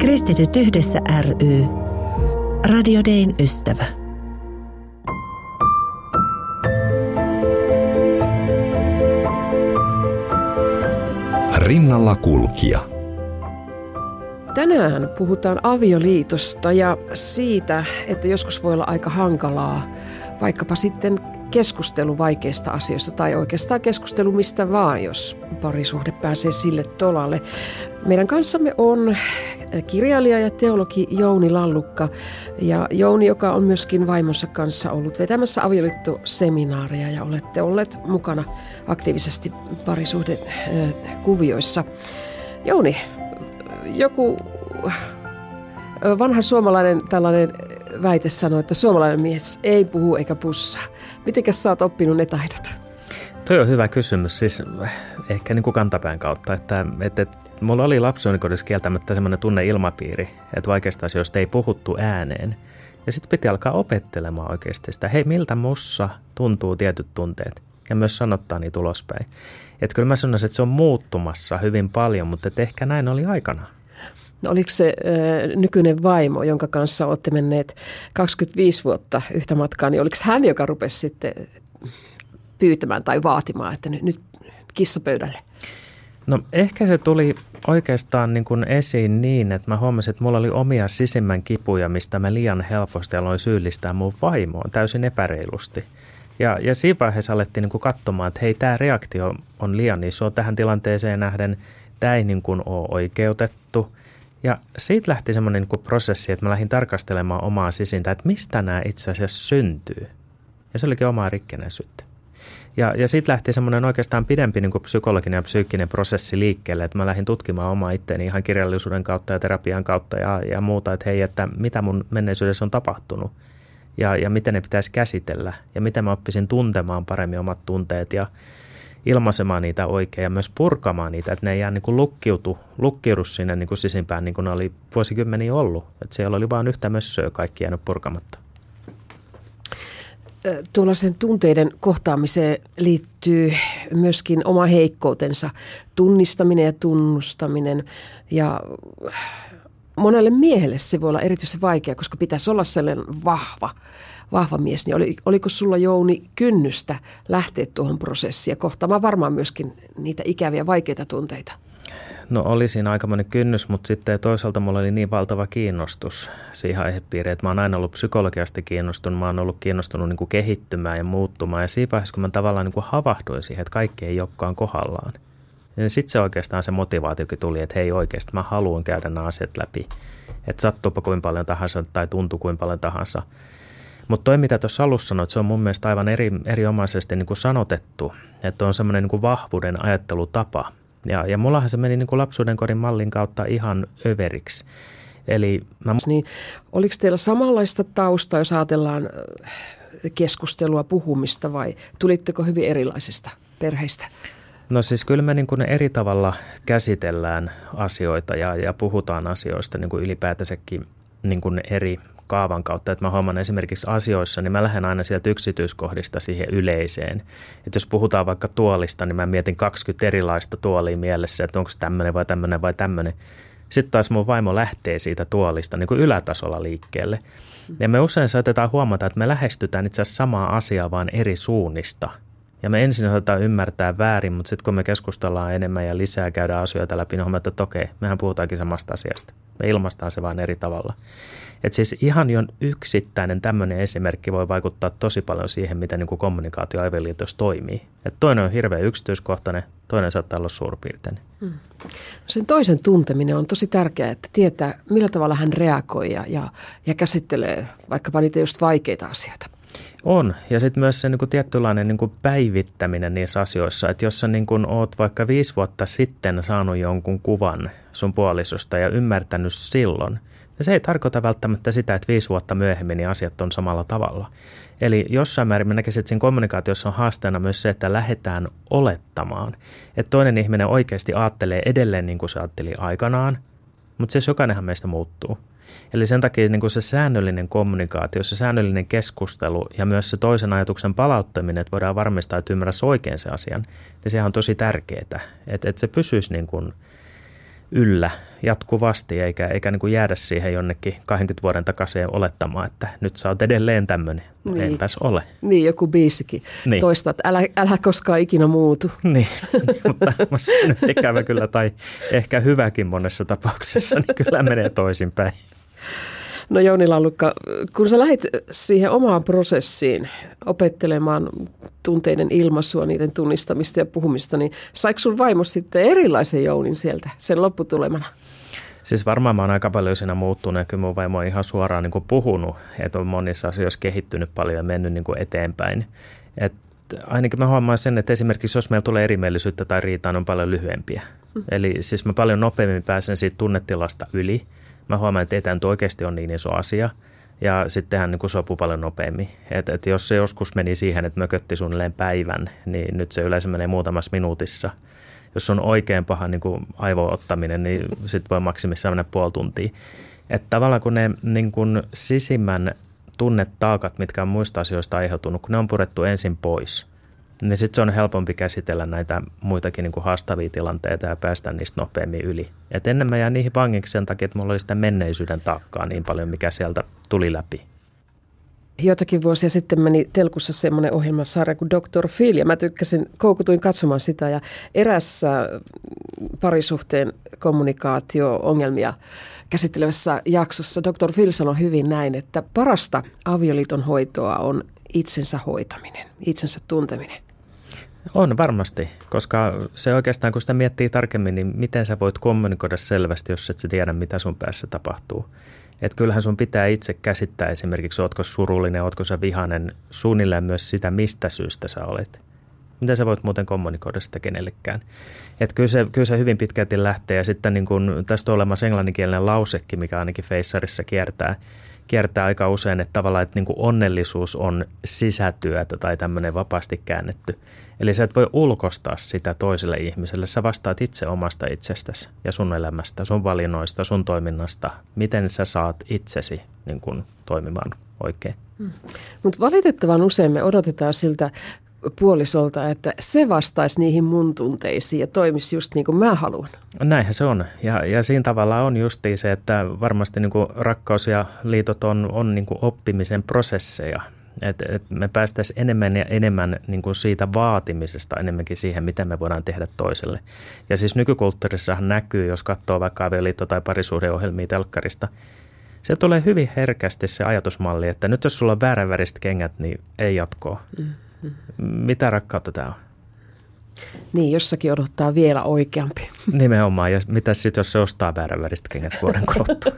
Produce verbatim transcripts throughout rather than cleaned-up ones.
Kristityt yhdessä ry. Radio Dayn ystävä. Rinnalla kulkija. Tänään puhutaan avioliitosta ja siitä, että joskus voi olla aika hankalaa vaikkapa sitten keskustelu vaikeista asioista tai oikeastaan keskustelu mistä vaan, jos parisuhde pääsee sille tolalle. Meidän kanssamme on kirjailija ja teologi Jouni Lallukka ja Jouni, joka on myöskin vaimonsa kanssa ollut vetämässä avioliittoseminaaria ja olette olleet mukana aktiivisesti parisuhdekuvioissa. Jouni, joku vanha suomalainen tällainen väite sanoo, että suomalainen mies ei puhu eikä pussaa. Mitenkäs sä oot oppinut ne taidot? Tuo on hyvä kysymys, siis ehkä niin kuin kantapään kautta, että, että, että mulla oli lapsuunikodissa kieltämättä semmoinen tunneilmapiiri, että vaikeista asioista ei puhuttu ääneen. Ja sitten piti alkaa opettelemaan oikeasti sitä, hei miltä mussa tuntuu tietyt tunteet ja myös sanottaa niitä ulospäin. Että kyllä mä sanoisin, että se on muuttumassa hyvin paljon, mutta että ehkä näin oli aikanaan. No oliko se äh, nykyinen vaimo, jonka kanssa olette menneet kaksikymmentäviisi vuotta yhtä matkaa, niin oliko hän, joka rupesi sitten pyytämään tai vaatimaan, että nyt, nyt kissa pöydälle? No ehkä se tuli oikeastaan niin kuin esiin niin, että mä huomasin, että mulla oli omia sisimmän kipuja, mistä mä liian helposti aloin syyllistää mun vaimoon täysin epäreilusti. Ja, ja siinä vaiheessa alettiin niin kuin katsomaan, että hei, tämä reaktio on liian iso tähän tilanteeseen nähden, tämä ei niin kuin ole oikeutettu. Ja siitä lähti semmoinen niin kuin prosessi, että mä lähdin tarkastelemaan omaa sisintä, että mistä nämä itse asiassa syntyy. Ja se olikin omaa rikkeneisyyttä. Ja, ja siitä lähti semmoinen oikeastaan pidempi niin kuin psykologinen ja psyykkinen prosessi liikkeelle, että mä lähdin tutkimaan omaa itteeni ihan kirjallisuuden kautta ja terapian kautta ja, ja muuta, että hei, että mitä mun menneisyydessä on tapahtunut ja, ja miten ne pitäisi käsitellä ja miten mä oppisin tuntemaan paremmin omat tunteet ja ilmaisemaan niitä oikein ja myös purkamaan niitä, että ne ei jää niin kuin lukkiutu, lukkiudu sinne niin kuin sisimpään niin kuin ne oli vuosikymmeniä ollut. Että siellä oli vain yhtä mössöä kaikki jäänyt purkamatta. Tuollaisen tunteiden kohtaamiseen liittyy myöskin oma heikkoutensa, tunnistaminen ja tunnustaminen. Ja monelle miehelle se voi olla erityisen vaikea, koska pitäisi olla sellainen vahva, vahva mies. Niin oli, oliko sulla, Jouni, kynnystä lähteä tuohon prosessiin ja kohtaamaan varmaan myöskin niitä ikäviä, vaikeita tunteita? No oli siinä aikamoinen kynnys, mutta sitten toisaalta mulla oli niin valtava kiinnostus siihen aihepiiriin, että mä oon aina ollut psykologiasta kiinnostunut, mä oon ollut kiinnostunut niin kuin kehittymään ja muuttumaan. Ja siinä vaiheessa, kun mä tavallaan niin kuin havahduin siihen, että kaikki ei olekaan kohdallaan, niin sitten se oikeastaan se motivaatiokin tuli, että hei oikeasti mä haluan käydä nämä asiat läpi. Että sattuupa kuin paljon tahansa tai tuntuu kuin paljon tahansa. Mutta toi, mitä tuossa alussa sanoit, se on mun mielestä aivan eri, erinomaisesti niin kuin sanotettu, että on semmoinen niin kuin vahvuuden ajattelutapa. Ja, ja mullahan se meni niin kuin lapsuuden kodin mallin kautta ihan överiksi. Eli mä... Niin, oliko teillä samanlaista taustaa, jos ajatellaan keskustelua, puhumista vai tulitteko hyvin erilaisista perheistä? No siis kyllä me niin kuin eri tavalla käsitellään asioita ja, ja puhutaan asioista niin kuin ylipäätänsäkin niin kuin eri kaavan kautta. Että mä huomaan esimerkiksi asioissa, niin mä lähden aina sieltä yksityiskohdista siihen yleiseen. Että jos puhutaan vaikka tuolista, niin mä mietin kaksikymmentä erilaista tuolia mielessä, että onko se tämmöinen vai tämmöinen vai tämmöinen. Sitten taas mun vaimo lähtee siitä tuolista niin kuin ylätasolla liikkeelle. Ja me usein saatetaan huomata, että me lähestytään itse asiassa samaa asiaa vaan eri suunnista. Ja me ensin saatetaan ymmärtää väärin, mutta sitten kun me keskustellaan enemmän ja lisää käydään asioita läpi, niin huomataan, että okei, mehän puhutaankin samasta asiasta. Me ilmaistaan se vaan eri tavalla. Että siis ihan jo yksittäinen tämmöinen esimerkki voi vaikuttaa tosi paljon siihen, miten niin kuin kommunikaatio avioliitossa toimii. Että toinen on hirveän yksityiskohtainen, toinen saattaa olla suurpiirteinen. Hmm. Sen toisen tunteminen on tosi tärkeää, että tietää, millä tavalla hän reagoi ja, ja, ja käsittelee vaikkapa niitä just vaikeita asioita. On. Ja sitten myös se niin kuin tietynlainen niin kuin päivittäminen niissä asioissa, että jos sä niin kuin oot vaikka viisi vuotta sitten saanut jonkun kuvan sun puolisosta ja ymmärtänyt silloin, ja se ei tarkoita välttämättä sitä, että viisi vuotta myöhemmin niin asiat on samalla tavalla. Eli jossain määrin mä näkisin, että siinä kommunikaatiossa on haasteena myös se, että lähdetään olettamaan, että toinen ihminen oikeasti ajattelee edelleen niin kuin se ajatteli aikanaan, mutta siis jokainenhan meistä muuttuu. Eli sen takia niin kuin se säännöllinen kommunikaatio, se säännöllinen keskustelu ja myös se toisen ajatuksen palauttaminen, että voidaan varmistaa, että ymmärräisi oikein se asian, niin sehän on tosi tärkeää, että, että se pysyisi niin kuin yllä jatkuvasti, eikä, eikä niin kuin jäädä siihen jonnekin kaksikymmentä vuoden takaisin olettamaan, että nyt sä oot edelleen tämmöinen. Niin. Enpäs ole. Niin, joku biisikin. Niin. Toista, että älä, älä koskaan ikinä muutu. Niin, mutta se nyt ikävä kyllä, tai ehkä hyväkin monessa tapauksessa, niin kyllä menee toisinpäin. No Jouni Lallukka, kun sä lähdit siihen omaan prosessiin opettelemaan tunteiden ilmaisua, niiden tunnistamista ja puhumista, niin saiko sun vaimo sitten erilaisen Jounin sieltä sen lopputulemana? Siis varmaan mä oon aika paljon siinä muuttunut ja kyllä mun vaimo on ihan suoraan niin kuin puhunut, että on monissa asioissa kehittynyt paljon ja mennyt niin kuin eteenpäin. Et ainakin mä huomaan sen, että esimerkiksi jos meillä tulee erimielisyyttä tai riitaa, on paljon lyhyempiä. Mm. Eli siis mä paljon nopeammin pääsen siitä tunnetilasta yli. Mä huomaan, että etäänty oikeasti on niin iso asia ja sittenhän niin kuin sopuu paljon nopeammin. Että et jos se joskus meni siihen, että mökötti suunnilleen päivän, niin nyt se yleensä menee muutamassa minuutissa. Jos on oikein paha niin kuin aivoottaminen, niin sitten voi maksimissaan mennä puoli tuntia. Että tavallaan kun ne niin kuin sisimmän tunnetaakat, mitkä on muista asioista aiheutunut, kun ne on purettu ensin pois, niin sitten se on helpompi käsitellä näitä muitakin niin kuin haastavia tilanteita ja päästä niistä nopeammin yli. Et ennen mä jään niihin vangiksi sen takia, että mulla oli sitä menneisyyden taakkaa niin paljon, mikä sieltä tuli läpi. Jotakin vuosia sitten meni telkussa semmoinen ohjelmasarja kuin doktor Phil, ja mä tykkäsin, koukutuin katsomaan sitä, ja erässä parisuhteen kommunikaatio-ongelmia käsittelevässä jaksossa doktor Phil sanoi hyvin näin, että parasta avioliiton hoitoa on itsensä hoitaminen, itsensä tunteminen. On varmasti, koska se oikeastaan, kun sitä miettii tarkemmin, niin miten sä voit kommunikoida selvästi, jos et sä tiedä, mitä sun päässä tapahtuu. Että kyllähän sun pitää itse käsittää esimerkiksi, ootko surullinen, ootko sä vihainen, suunnilleen myös sitä, mistä syystä sä olet. Miten sä voit muuten kommunikoida sitä kenellekään. Että kyllä se, kyllä se hyvin pitkälti lähtee, ja sitten niin kun, tästä on olemassa englanninkielinen lausekin, mikä ainakin Feissarissa kiertää, kiertää aika usein, että tavallaan että niin kuin onnellisuus on sisätyötä tai tämmöinen vapaasti käännetty. Eli sä et voi ulkostaa sitä toiselle ihmiselle. Sä vastaat itse omasta itsestäsi ja sun elämästä, sun valinnoista, sun toiminnasta. Miten sä saat itsesi niin kuin toimimaan oikein. Hmm. Mutta valitettavan usein me odotetaan siltä puolisolta, että se vastaisi niihin mun tunteisiin ja toimisi just niin kuin mä haluan. Näinhän se on. Ja, ja siinä tavalla on justiin se, että varmasti niin kuin rakkaus ja liitot on, on niin kuin oppimisen prosesseja. Että et me päästäisiin enemmän ja enemmän niin kuin siitä vaatimisesta enemmänkin siihen, miten me voidaan tehdä toiselle. Ja siis nykykulttuurissahan näkyy, jos katsoo vaikka avioliitto- tai parisuhdeohjelmia telkkarista, se tulee hyvin herkästi se ajatusmalli, että nyt jos sulla on vääränväriset kengät, niin ei jatkoa. Mm. Mitä rakkautta tämä on? Niin, jossakin odottaa vielä oikeampi. Nimenomaan. Ja mitä sitten, jos se ostaa vääränväristä kengät vuoden kuluttua?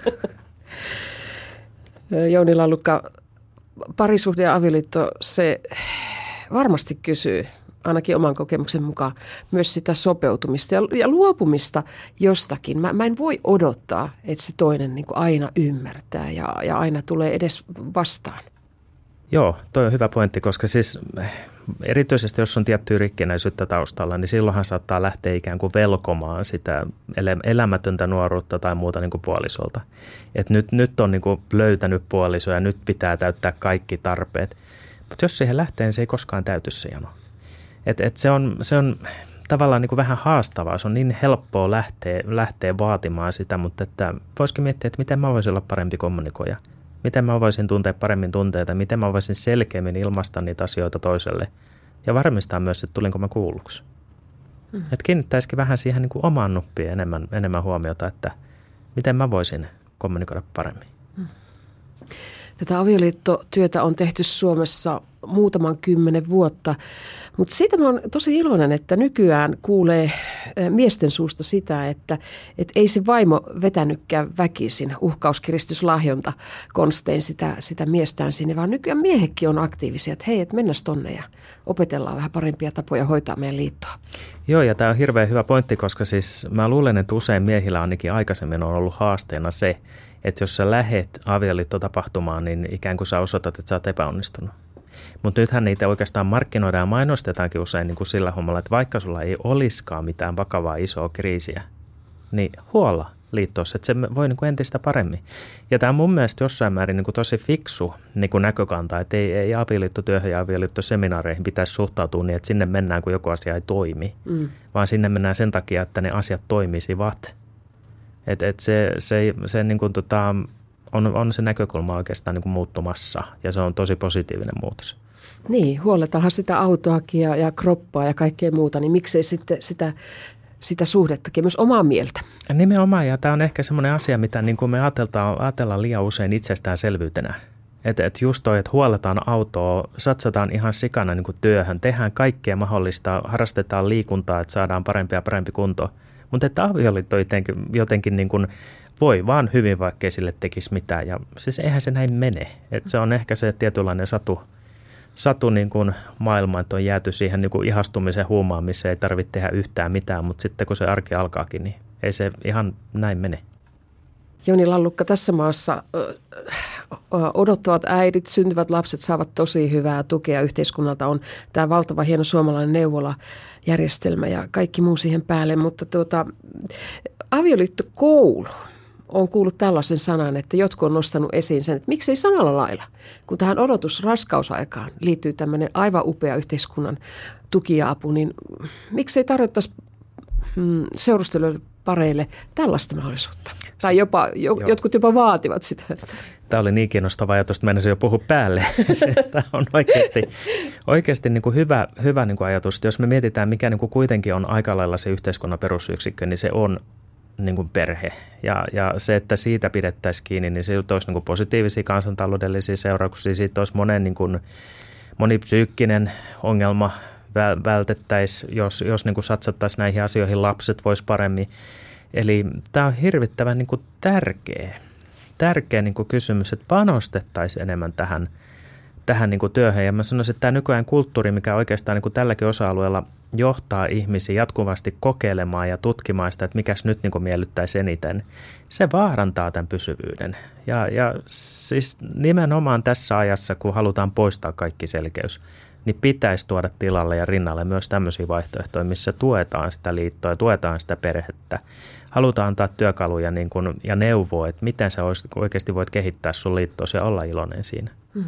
Jouni Lallukka, parisuhde ja avioliitto, se varmasti kysyy, ainakin oman kokemuksen mukaan, myös sitä sopeutumista ja, ja luopumista jostakin. Mä, mä en voi odottaa, että se toinen niin kuin aina ymmärtää ja, ja aina tulee edes vastaan. Joo, toi on hyvä pointti, koska siis erityisesti jos on tiettyä rikkinäisyyttä taustalla, niin silloinhan saattaa lähteä ikään kuin velkomaan sitä elämätöntä nuoruutta tai muuta niin kuin puolisolta. Et nyt, nyt on niin kuin löytänyt puoliso ja nyt pitää täyttää kaikki tarpeet, mutta jos siihen lähtee, niin se ei koskaan täyty se jano. Et, et se, on, se on tavallaan niin kuin vähän haastavaa, se on niin helppoa lähteä, lähteä vaatimaan sitä, mutta että voisikin miettiä, että miten mä voisin olla parempi kommunikoija. Miten mä voisin tuntea paremmin tunteita, miten mä voisin selkeämmin ilmaista niitä asioita toiselle ja varmistaa myös, että tulinko mä kuulluksi. Mm. Että kiinnittäisikin vähän siihen niin kuin omaan nuppiin enemmän, enemmän huomiota, että miten mä voisin kommunikoida paremmin. Mm. Tätä avioliittotyötä on tehty Suomessa muutaman kymmenen vuotta, mutta siitä mä oon tosi iloinen, että nykyään kuulee miesten suusta sitä, että, että ei se vaimo vetänytkään väkisin uhkauskiristyslahjonta konstein sitä, sitä miestään sinne, vaan nykyään miehekin on aktiivisia, että hei, että mennäs tonne ja opetellaan vähän parempia tapoja hoitaa meidän liittoa. Joo, ja tämä on hirveän hyvä pointti, koska siis mä luulen, että usein miehillä ainakin aikaisemmin on ollut haasteena se, että jos sä lähet avioliittotapahtumaan, niin ikään kuin sä osoitat, että sä oot epäonnistunut. Mutta nythän niitä oikeastaan markkinoidaan ja mainostetaankin usein niin kuin sillä hommalla, että vaikka sulla ei olisikaan mitään vakavaa isoa kriisiä, niin huolla liittoossa, että se voi niin kuin entistä paremmin. Ja tämä on mun mielestä jossain määrin niin kuin tosi fiksu niin kuin näkökanta, että ei, ei avioliittotyöhön ja avioliittoseminaareihin pitäisi suhtautua niin, että sinne mennään, kun joku asia ei toimi, mm. vaan sinne mennään sen takia, että ne asiat toimisivat. Et, et se se, se niin kuin tota, on, on se näkökulma oikeastaan niin kuin muuttumassa ja se on tosi positiivinen muutos. Niin, huoletaanhan sitä autoakin ja, ja kroppaa ja kaikkea muuta, niin miksei sitten sitä, sitä suhdettakin myös omaa mieltä. Nimenomaan, ja tämä on ehkä semmoinen asia, mitä niin kuin me ajatellaan, ajatellaan liian usein itsestäänselvyytenä. Että et just toi, että huoletaan autoa, satsataan ihan sikana niin kuin työhön, tehdään kaikkea mahdollista, harrastetaan liikuntaa, että saadaan parempi ja parempi kunto. Mutta että avioliitto jotenkin, jotenkin niin kuin voi vaan hyvin, vaikkei sille tekisi mitään. Ja siis eihän se näin mene. Että se on ehkä se tietynlainen satu, satu niin kuin maailma, että on jääty siihen niin kuin ihastumisen huumaamiseen, ei tarvitse tehdä yhtään mitään, mutta sitten kun se arki alkaakin, niin ei se ihan näin mene. Jouni Lallukka, tässä maassa odottavat äidit, syntyvät lapset saavat tosi hyvää tukea yhteiskunnalta. On tämä valtava hieno suomalainen neuvolajärjestelmä ja kaikki muu siihen päälle, mutta tuota, avioliittokoulu on kuullut tällaisen sanan, että jotkut on nostanut esiin sen, että miksei samalla lailla, kun tähän odotusraskausaikaan liittyy tämmöinen aivan upea yhteiskunnan tuki ja apu, niin miksei tarjottaisi hmm, seurusteluille pareille tällaista mahdollisuutta? Tai jopa, jo, jotkut jopa vaativat sitä. Tämä oli niin kiinnostava ajatus, että mennäisin jo puhua päälle. Tämä on oikeasti, oikeasti niin kuin hyvä, hyvä niin kuin ajatus. Jos me mietitään, mikä niin kuin kuitenkin on aika lailla se yhteiskunnan perusyksikkö, niin se on niin kuin perhe. Ja, ja se, että siitä pidettäisiin kiinni, niin se olisi niin kuin positiivisia kansantaloudellisia seurauksia. Siitä olisi monen, niin kuin, monipsyykkinen ongelma vältettäisiin, jos, jos niin kuin satsattaisiin näihin asioihin, lapset vois paremmin. Eli tämä on hirvittävän niin kuin tärkeä, tärkeä niin kuin kysymys, että panostettaisiin enemmän tähän, tähän niin kuin työhön. Ja mä sanoisin, että tämä nykyään kulttuuri, mikä oikeastaan niin kuin tälläkin osa-alueella johtaa ihmisiä jatkuvasti kokeilemaan ja tutkimaan sitä, että mikäs nyt niin kuin miellyttäisi eniten, se vaarantaa tämän pysyvyyden. Ja, ja siis nimenomaan tässä ajassa, kun halutaan poistaa kaikki selkeys, niin pitäisi tuoda tilalle ja rinnalle myös tämmöisiä vaihtoehtoja, missä tuetaan sitä liittoa ja tuetaan sitä perhettä. Halutaan antaa työkaluja niin kuin, ja neuvoa, että miten sä oikeasti voit kehittää sun liittoasi ja olla iloinen siinä. Hmm.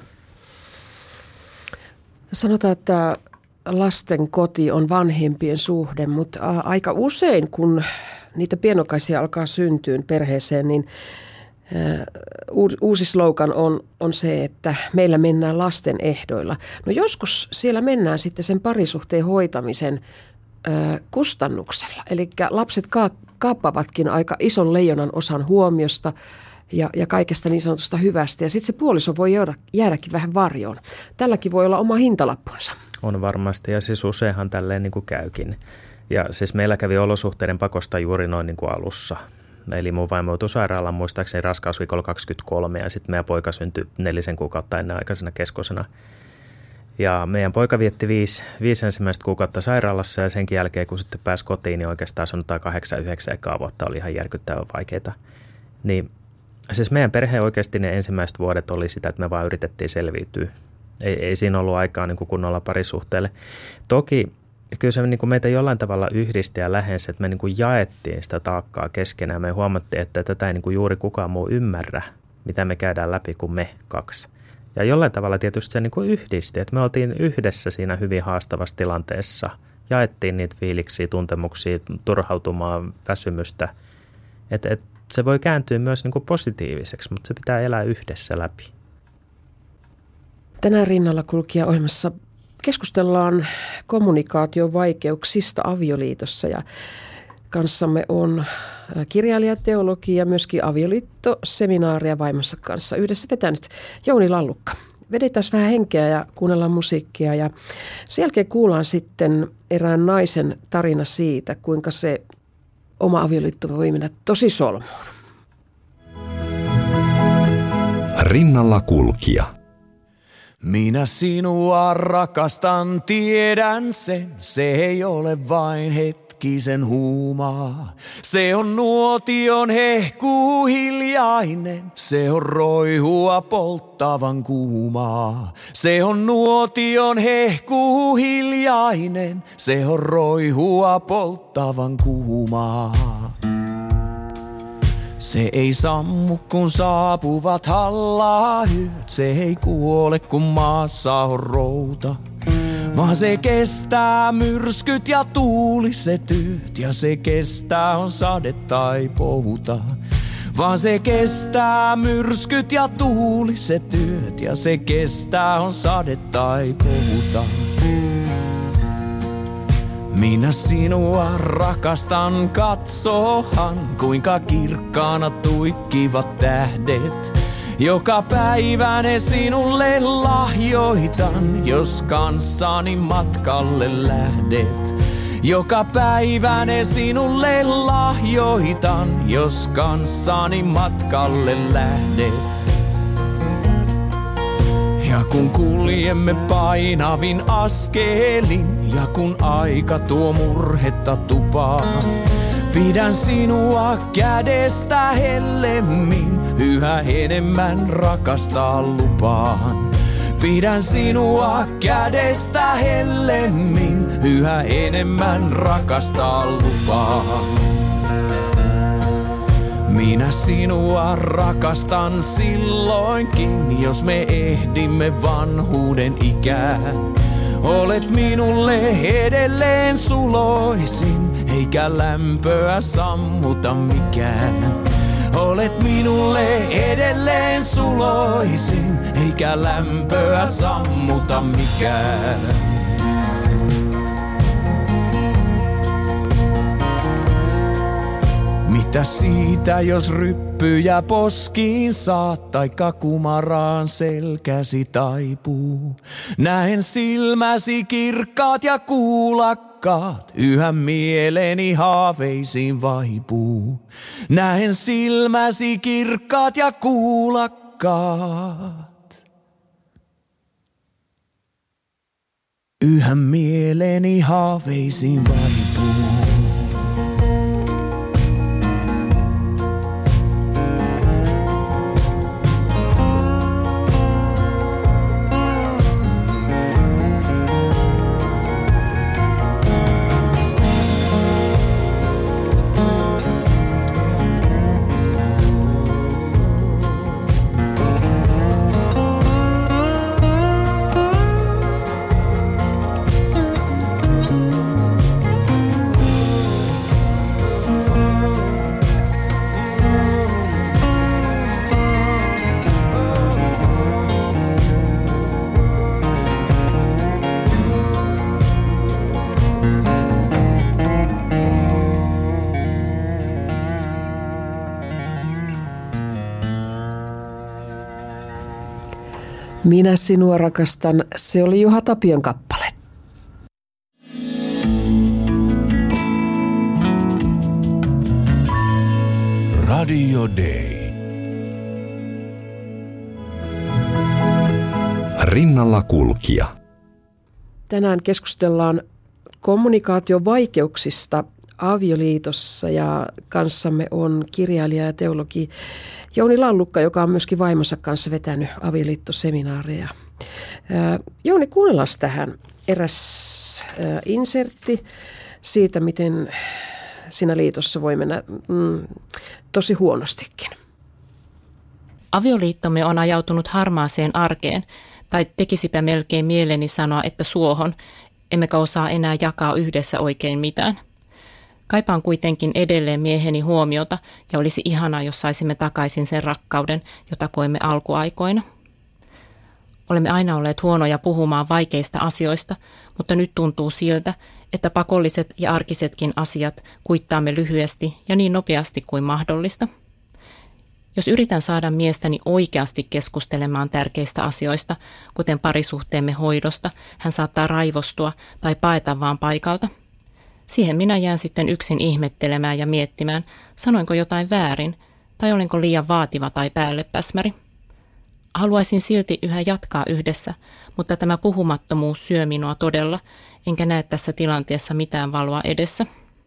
Sanotaan, että lasten koti on vanhempien suhde, mutta aika usein, kun niitä pienokaisia alkaa syntyä perheeseen, niin uusi slogan on, on se, että meillä mennään lasten ehdoilla. No joskus siellä mennään sitten sen parisuhteen hoitamisen ö, kustannuksella. Eli lapset ka- kaappavatkin aika ison leijonan osan huomiosta ja, ja kaikesta niin sanotusta hyvästä. Ja sitten se puoliso voi jäädä, jäädäkin vähän varjoon. Tälläkin voi olla oma hintalappunsa. On varmasti, ja siis useinhan tälleen niin kuin käykin. Ja siis meillä kävi olosuhteiden pakosta juuri noin niin kuin alussa. Eli mun vaimo joutui sairaalaan muistaakseni raskausviikolla kaksikymmentäkolme ja sitten meidän poika syntyi nelisen kuukautta ennenaikaisena keskosena. Ja meidän poika vietti viisi, viisi ensimmäistä kuukautta sairaalassa ja senkin jälkeen kun sitten pääsi kotiin, niin oikeastaan sanotaan kahdeksan, yhdeksän ekaa vuotta oli ihan järkyttävän vaikeita. Niin siis meidän perheen oikeasti ne ensimmäiset vuodet oli sitä, että me vaan yritettiin selviytyä. Ei, ei siinä ollut aikaa niin kuin kunnolla parisuhteelle. Toki kyllä se niin kuin meitä jollain tavalla yhdisti ja lähensi, että me niin kuin jaettiin sitä taakkaa keskenään. Me huomattiin, että tätä ei niin kuin juuri kukaan muu ymmärrä, mitä me käydään läpi kuin me kaksi. Ja jollain tavalla tietysti se niin kuin yhdisti, että me oltiin yhdessä siinä hyvin haastavassa tilanteessa. Jaettiin niitä fiiliksiä, tuntemuksia, turhautumaa, väsymystä. Että et se voi kääntyä myös niin kuin positiiviseksi, mutta se pitää elää yhdessä läpi. Tänään Rinnalla kulkija ohjelmassa keskustellaan kommunikaation vaikeuksista avioliitossa ja kanssamme on kirjailija, teologi ja myöskin avioliittoseminaaria vaimonsa kanssa yhdessä vetänyt Jouni Lallukka. Vedetään vähän henkeä ja kuunnellaan musiikkia ja sen jälkeen kuullaan sitten erään naisen tarina siitä, kuinka se oma avioliitto voi mennä tosi solmuun. Rinnalla kulkija. Minä sinua rakastan, tiedän sen, se ei ole vain hetkisen huumaa. Se on nuotion hehkuu hiljainen, se on roihua polttavan kuumaa. Se on nuotion hehkuu hiljainen, se on roihua polttavan kuumaa. Se ei sammu, kun saapuvat hallaa yöt. Se ei kuole, kun maassa on routa. vaan se kestää myrskyt ja tuuliset yöt, ja se kestää on sade tai pouta. Vaan se kestää myrskyt ja tuuliset yöt, ja se kestää on sade tai pouta. Minä sinua rakastan, katsohan kuinka kirkkaana tuikkivat tähdet. Joka päivä ne sinulle lahjoitan, jos kanssani matkalle lähdet. Joka päivä ne sinulle lahjoitan, jos kanssani matkalle lähdet. Ja kun kuljemme painavin askelin, ja kun aika tuo murhetta tupaa, pidän sinua kädestä hellemmin, yhä enemmän rakastaa lupaan. Pidän sinua kädestä hellemmin, yhä enemmän rakastaa lupaan. Minä sinua rakastan silloinkin, jos me ehdimme vanhuuden ikään. Olet minulle edelleen suloisin, eikä lämpöä sammuta mikään. Olet minulle edelleen suloisin, eikä lämpöä sammuta mikään. Mitä siitä, jos ryppyjä poskiin saat, taikka kumaraan selkäsi taipuu? Näen silmäsi kirkkaat ja kuulakkaat, yhä mieleni haaveisiin vaipuu. Näen silmäsi kirkkaat ja kuulakkaat, yhä mieleni haaveisiin vaipuu. Minä sinua rakastan, se oli Juha Tapion kappale. Radio Day. Rinnalla kulkija. Tänään keskustellaan kommunikaatiovaikeuksista avioliitossa ja kanssamme on kirjailija ja teologi Jouni Lallukka, joka on myöskin vaimonsa kanssa vetänyt avioliittoseminaareja. Jouni, kuunnellaan tähän eräs insertti siitä, miten siinä liitossa voi mennä mm, tosi huonostikin. Avioliittomme on ajautunut harmaaseen arkeen, tai tekisipä melkein mieleni sanoa, että suohon, emmekä osaa enää jakaa yhdessä oikein mitään. Kaipaan kuitenkin edelleen mieheni huomiota ja olisi ihanaa, jos saisimme takaisin sen rakkauden, jota koimme alkuaikoina. Olemme aina olleet huonoja puhumaan vaikeista asioista, mutta nyt tuntuu siltä, että pakolliset ja arkisetkin asiat kuittaamme lyhyesti ja niin nopeasti kuin mahdollista. Jos yritän saada miestäni oikeasti keskustelemaan tärkeistä asioista, kuten parisuhteemme hoidosta, hän saattaa raivostua tai paeta vaan paikalta. Siihen minä jään sitten yksin ihmettelemään ja miettimään, sanoinko jotain väärin tai olenko liian vaativa tai päällepäsmäri. Haluaisin silti yhä jatkaa yhdessä, mutta tämä puhumattomuus syö minua todella, enkä näe tässä tilanteessa mitään valoa edessä.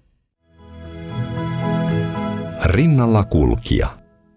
Rinnalla kulkija.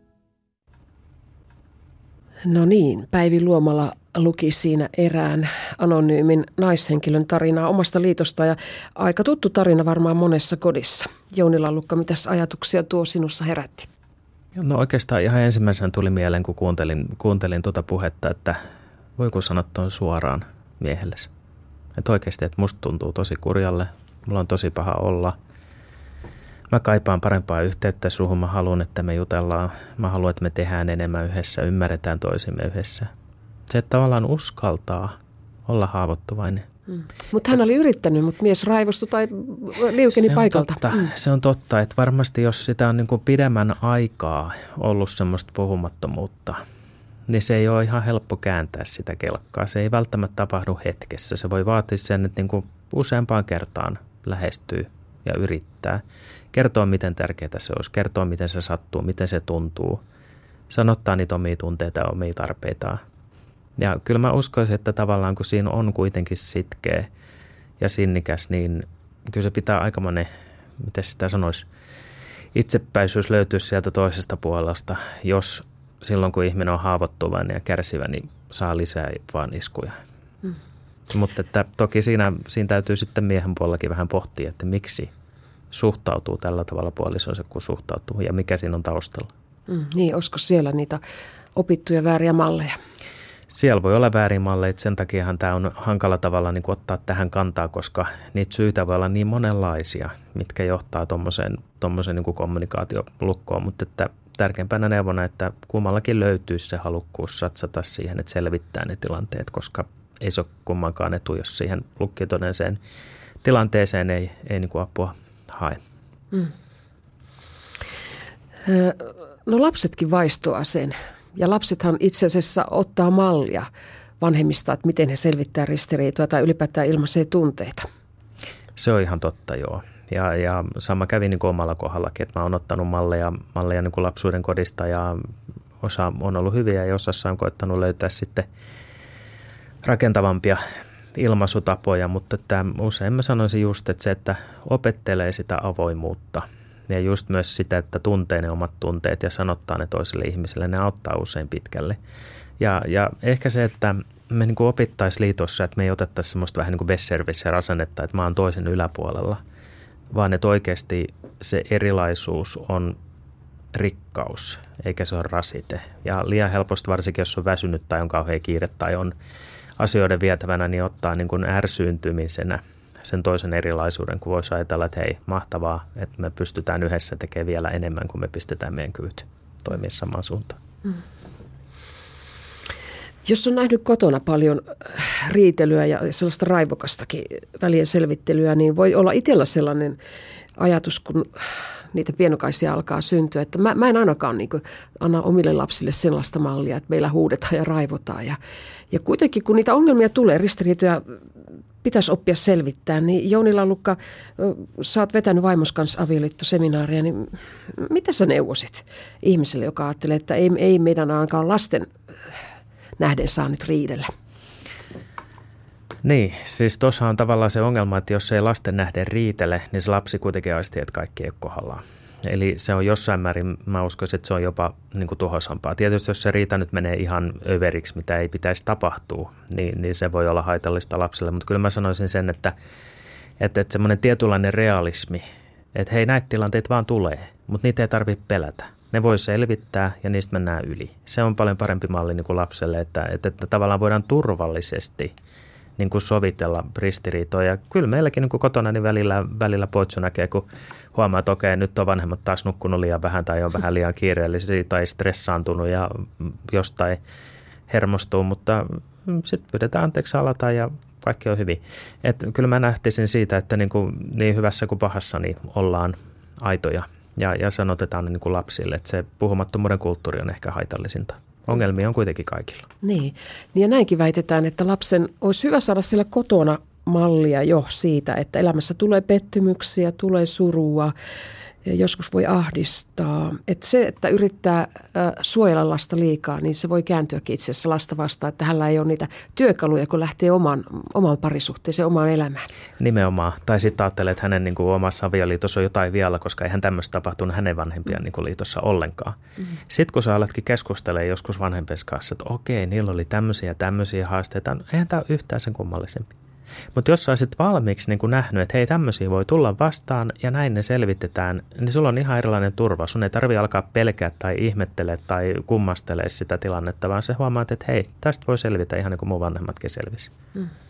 No niin, Päivi Luomala luki siinä erään anonyymin naishenkilön tarinaa omasta liitosta ja aika tuttu tarina varmaan monessa kodissa. Jouni Lallukka, mitäs ajatuksia tuo sinussa herätti? No oikeastaan ihan ensimmäisenä tuli mieleen, kun kuuntelin, kuuntelin tuota puhetta, että voiko sanoa tuon suoraan miehellesi. Että oikeasti, että musta tuntuu tosi kurjalle, mulla on tosi paha olla. Mä kaipaan parempaa yhteyttä suhun, mä haluan, että me jutellaan, mä haluan, että me tehdään enemmän yhdessä, ymmärretään toisimme yhdessä. Se, että tavallaan uskaltaa olla haavoittuvainen. Mm. Mutta hän oli yrittänyt, mutta mies raivostui tai liukeni se paikalta. Totta, mm. Se on totta, että varmasti jos sitä on niin kuin pidemmän aikaa ollut semmoista puhumattomuutta, niin se ei ole ihan helppo kääntää sitä kelkkaa. Se ei välttämättä tapahdu hetkessä. Se voi vaatia sen, että niin kuin useampaan kertaan lähestyy ja yrittää. Kertoo, miten tärkeää se olisi. Kertoo, miten se sattuu, miten se tuntuu. Sanottaa niitä omia tunteita ja omia tarpeitaan. Ja kyllä mä uskoisin, että tavallaan kun siinä on kuitenkin sitkeä ja sinnikäs, niin kyllä se pitää aikamoinen, miten sitä sanoisi, itsepäisyys löytyy sieltä toisesta puolesta, jos silloin kun ihminen on haavoittuvainen ja kärsivä, niin saa lisää vaan iskuja. Mm. Mutta että toki siinä, siinä täytyy sitten miehen puolellakin vähän pohtia, että miksi suhtautuu tällä tavalla puolisonsa, kun suhtautuu ja mikä siinä on taustalla. Mm, niin, olisiko siellä niitä opittuja vääriä malleja? Siellä voi olla väärin malleja, sen takiahan tämä on hankala tavalla niin kuin ottaa tähän kantaa, koska niitä syitä voi olla niin monenlaisia, mitkä johtaa tuommoiseen tuommoiseen niin kuin kommunikaatiolukkoon, mutta että tärkeimpänä neuvona, että kummallakin löytyisi se halukkuus satsata siihen, että selvittää ne tilanteet, koska ei se ole kummankaan etu, jos siihen lukkitodelliseen tilanteeseen ei, ei niin kuin apua hae. Mm. No lapsetkin vaistoaa sen. Ja lapsethan itse asiassa ottaa mallia vanhemmista, että miten he selvittää ristiriitoja tai ylipäätään ilmaisee tunteita. Se on ihan totta, joo. Ja, ja sama kävi niin kuin omalla kohdallakin, että mä oon ottanut malleja, malleja niin kuin lapsuuden kodista ja osa on ollut hyviä ja osassa on koettanut löytää sitten rakentavampia ilmaisutapoja, mutta että usein mä sanoisin just, että se, että opettelee sitä avoimuutta ja just myös sitä, että tuntee ne omat tunteet ja sanottaa ne toiselle ihmiselle, ne auttaa usein pitkälle. Ja, ja ehkä se, että me niin kuin opittaisiin liitossa, että me ei otettaisi semmoista vähän niin kuin besserwisser-asennetta, että mä oon toisen yläpuolella, vaan että oikeasti se erilaisuus on rikkaus, eikä se ole rasite. Ja liian helposti, varsinkin jos on väsynyt tai on kauhean kiire tai on asioiden vietävänä, niin ottaa niin kuin ärsyyntymisenä sen toisen erilaisuuden, kun voisi ajatella, että hei, mahtavaa, että me pystytään yhdessä tekemään vielä enemmän, kun me pistetään meidän kyvyt toimia samaan suuntaan. Mm. Jos on nähnyt kotona paljon riitelyä ja sellaista raivokastakin välien selvittelyä, niin voi olla itsellä sellainen ajatus, kun niitä pienokaisia alkaa syntyä, että mä, mä en ainakaan niin kuin anna omille lapsille sellaista mallia, että meillä huudetaan ja raivotaan. Ja, ja kuitenkin, kun niitä ongelmia tulee, ristiriitoja pitäisi oppia selvittää, niin Jouni Lallukka, sä oot vetänyt vaimos kanssa avioliittoseminaaria, niin mitä sä neuvosit ihmiselle, joka ajattelee, että ei, ei meidän ainakaan lasten nähden saa nyt riidellä? Niin, siis tuossa on tavallaan se ongelma, että jos ei lasten nähden riitele, niin se lapsi kuitenkin aistii, että kaikki ei ole kohdallaan. Eli se on jossain määrin, mä uskoisin, että se on jopa niin kuin tuhoisampaa. Tietysti jos se riita nyt menee ihan överiksi, mitä ei pitäisi tapahtua, niin, niin se voi olla haitallista lapselle. Mutta kyllä mä sanoisin sen, että, että, että semmoinen tietynlainen realismi, että hei, näitä tilanteita vaan tulee, mutta niitä ei tarvitse pelätä. Ne voi selvittää ja niistä mennään yli. Se on paljon parempi malli niin kuin lapselle, että, että, että tavallaan voidaan turvallisesti niin kuin sovitella ristiriitoja. Ja kyllä meilläkin niin kuin kotona niin välillä, välillä poitsu näkee, kun huomaa, että okei, nyt on vanhemmat taas nukkunut liian vähän tai on vähän liian kiireellisiä tai stressaantunut ja jostain hermostuu, mutta sitten pyydetään anteeksi alata ja kaikki on hyvin. Et kyllä mä nähtisin siitä, että niin, kuin, niin hyvässä kuin pahassa niin ollaan aitoja ja, ja sanotetaan niin kuin lapsille, että se puhumattomuuden kulttuuri on ehkä haitallisinta. Ongelmia on kuitenkin kaikilla. Niin. Ja näinkin väitetään, että lapsen olisi hyvä saada siellä kotona mallia jo siitä, että elämässä tulee pettymyksiä, tulee surua, joskus voi ahdistaa. Että se, että yrittää suojella lasta liikaa, niin se voi kääntyäkin itse asiassa lasta vastaan, että hänellä ei ole niitä työkaluja, kun lähtee oman, oman parisuhteeseen, omaan elämään. Nimenomaan. Tai sitten ajattelee, että hänen niin kuin omassa avioliitossa on jotain vielä, koska eihän tämmöistä tapahtunut hänen vanhempien niin kuin liitossa ollenkaan. Mm-hmm. Sitten kun sä aletkin keskustelemaan joskus vanhempien kanssa, että okei, niillä oli tämmöisiä ja tämmöisiä haasteita, eihän tämä ole yhtään sen kummallisempi. Mutta jos sä olisit valmiiksi niin kun nähnyt, että hei, tämmöisiä voi tulla vastaan ja näin ne selvitetään, niin sulla on ihan erilainen turva. Sun ei tarvitse alkaa pelkää tai ihmettele tai kummastele sitä tilannetta, vaan sä huomaat, että hei, tästä voi selvitä ihan niin kuin mun vanhemmatkin selvisi. Mm.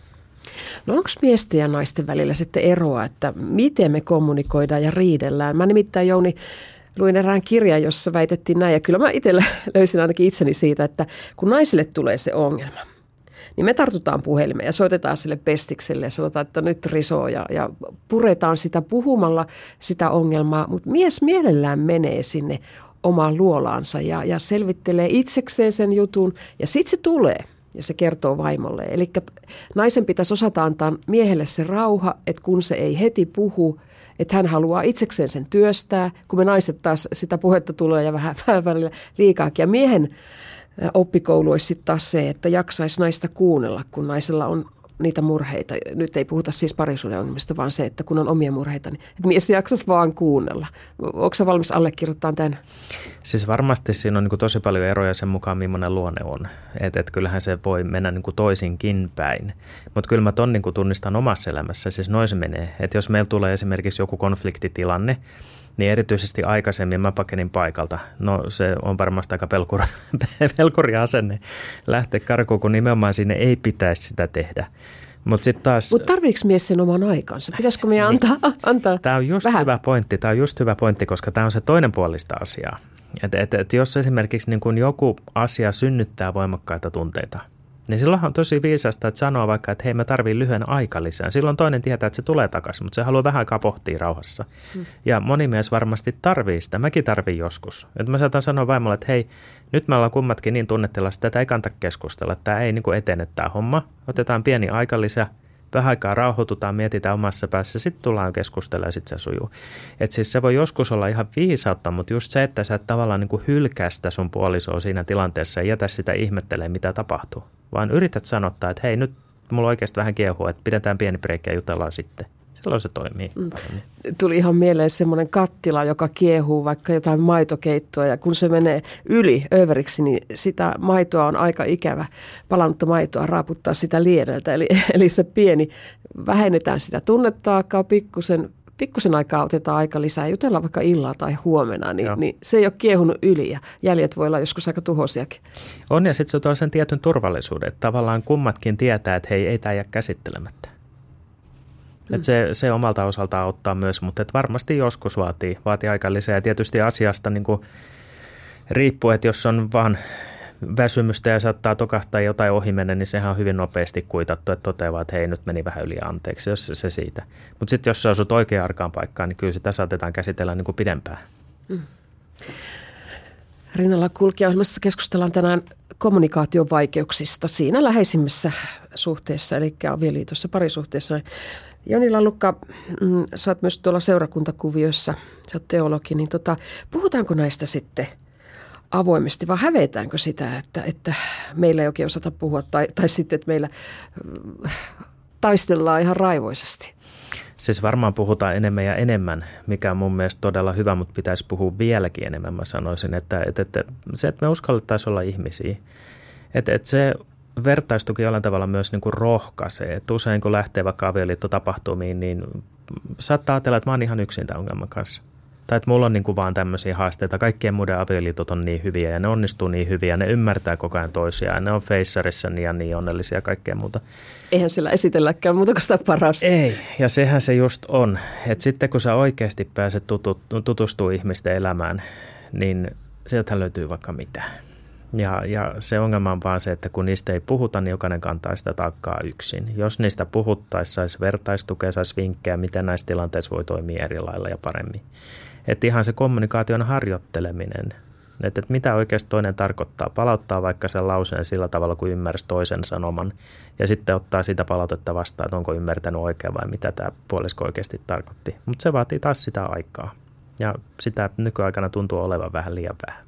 No onko miesten ja naisten välillä sitten eroa, että miten me kommunikoidaan ja riidellään? Mä nimittäin, Jouni, luin erään kirjan, jossa väitettiin näin, ja kyllä mä itse löysin ainakin itseni siitä, että kun naisille tulee se ongelma, niin me tartutaan puhelimeen ja soitetaan sille pestikselle ja sanotaan, että nyt risoo ja, ja puretaan sitä puhumalla sitä ongelmaa, mutta mies mielellään menee sinne omaan luolaansa ja, ja selvittelee itsekseen sen jutun ja sitten se tulee ja se kertoo vaimolle. Eli naisen pitäisi osata antaa miehelle se rauha, että kun se ei heti puhu, että hän haluaa itsekseen sen työstää, kun me naiset taas sitä puhetta tulee ja vähän, vähän välillä liikaakin. Ja miehen oppikoulu olisi sitten taas se, että jaksaisi naista kuunnella, kun naisella on niitä murheita. Nyt ei puhuta siis parisuuden ongelmista, vaan se, että kun on omia murheita, niin että mies jaksaisi vaan kuunnella. Onko sä valmis allekirjoittamaan tämän? Siis varmasti siinä on niin kuin tosi paljon eroja sen mukaan, millainen luonne on. Että et kyllähän se voi mennä niin kuin toisinkin päin. Mutta kyllä mä ton niin kuin tunnistan omassa elämässä, siis noin se menee. Että jos meillä tulee esimerkiksi joku konfliktitilanne, niin erityisesti aikaisemmin mä pakenin paikalta. No se on varmasti aika pelkuri, pelkuri asenne lähteä karkuun, kun nimenomaan sinne ei pitäisi sitä tehdä. Mutta sitten taas... Mutta tarviiko mies sen oman aikansa? Pitäisikö meidän antaa, antaa Tämä on just vähän? hyvä pointti, tämä on just hyvä pointti, koska tämä on se toinen puolista asiaa. Että et, et jos esimerkiksi niin kun joku asia synnyttää voimakkaita tunteita, niin silloinhan on tosi viisasta, että sanoo vaikka, että hei, mä tarviin lyhyen aikalisän. Silloin toinen tietää, että se tulee takaisin, mutta se haluaa vähän aikaa pohtia rauhassa. Hmm. Ja moni mies varmasti tarvii sitä. Mäkin tarviin joskus. Että mä saatan sanoa vaimolle, että hei, nyt me ollaan kummatkin niin tunnettelassa, että tätä ei kannata keskustella. Tämä ei niin kuin etene tämä homma. Otetaan pieni aikalisä, vähän aikaa rauhoitutaan, mietitään omassa päässä, sitten tullaan keskustelemaan ja sitten se sujuu. Että siis se voi joskus olla ihan viisautta, mutta just se, että sä et tavallaan niin kuin hylkää sitä sun puolisoa siinä tilanteessa ja jätä sitä ihmettelemään, mitä tapahtuu. Vaan yrität sanottaa, että hei, nyt mulla oikeasti vähän kiehuu, että pidetään pieni breikki ja jutellaan sitten. Silloin se toimii. Mm. Tuli ihan mieleen semmoinen kattila, joka kiehuu vaikka jotain maitokeittoa ja kun se menee yli överiksi, niin sitä maitoa on aika ikävä, palannutta maitoa raaputtaa sitä lieneltä. Eli, eli se pieni, vähennetään sitä tunnetaakkaa pikkusen, pikkusen aikaa otetaan aika lisää, jutellaan vaikka illalla tai huomenna, niin, niin se ei ole kiehunut yli ja jäljet voi olla joskus aika tuhosiakin. On ja sitten se tuo sen tietyn turvallisuuden, että tavallaan kummatkin tietää, että hei, ei tämä jää käsittelemättä. Mm. Että se, se omalta osaltaan auttaa myös, mutta että varmasti joskus vaatii, vaatii aika lisää. Ja tietysti asiasta niin kuin riippuu, että jos on vaan väsymystä ja saattaa tokahtaa jotain ohi mennä, niin sehän on hyvin nopeasti kuitattu, että toteaa, että hei, nyt meni vähän yli anteeksi, jos se siitä. Mutta sitten jos sä osut oikeaan arkaan paikkaan, niin kyllä sitä saatetaan käsitellä niin kuin pidempään. Mm. Rinnalla kulkija-ohjelmassa keskustellaan tänään kommunikaation vaikeuksista siinä läheisimmässä suhteessa, eli avioliitossa, parisuhteessa. Joni Lallukka, mm, sä oot myös tuolla seurakuntakuviossa, sä oot teologi, niin tota, puhutaanko näistä sitten avoimesti vai hävetäänkö sitä, että, että meillä ei oikein osata puhua tai, tai sitten, että meillä äh, taistellaan ihan raivoisesti? Siis varmaan puhutaan enemmän ja enemmän, mikä on mun mielestä todella hyvä, mutta pitäisi puhua vieläkin enemmän, mä sanoisin, että, että, että se, että me uskallettaisiin olla ihmisiä, että, että se vertaistuki jollain tavalla myös niin kuin rohkaisee, että usein kun lähtee vaikka avioliittotapahtumiin, niin saattaa ajatella, että mä oon ihan yksin tämän ongelman kanssa. Tai että mulla on niin kuin vaan tämmöisiä haasteita, kaikkien muiden avioliitot on niin hyviä ja ne onnistuu niin hyvin ja ne ymmärtää koko ajan toisiaan ja ne on feissarissa ja niin onnellisia ja kaikkea muuta. Eihän sillä esitelläkään muuta kuin sitä parasta. Ei, ja sehän se just on, että sitten kun sä oikeasti pääset tutustumaan ihmisten elämään, niin sieltähän löytyy vaikka mitään. Ja, ja se ongelma on vaan se, että kun niistä ei puhuta, niin jokainen kantaa sitä taakkaa yksin. Jos niistä puhuttaisiin, saisi vertaistukea, saisi vinkkejä, miten näissä tilanteissa voi toimia eri lailla ja paremmin. Että ihan se kommunikaation harjoitteleminen, että, että mitä oikeasti toinen tarkoittaa, palauttaa vaikka sen lauseen sillä tavalla, kun ymmärsi toisen sanoman ja sitten ottaa sitä palautetta vastaan, että onko ymmärtänyt oikein vai mitä tämä puolisko oikeasti tarkoitti. Mutta se vaatii taas sitä aikaa ja sitä nykyaikana tuntuu olevan vähän liian vähän.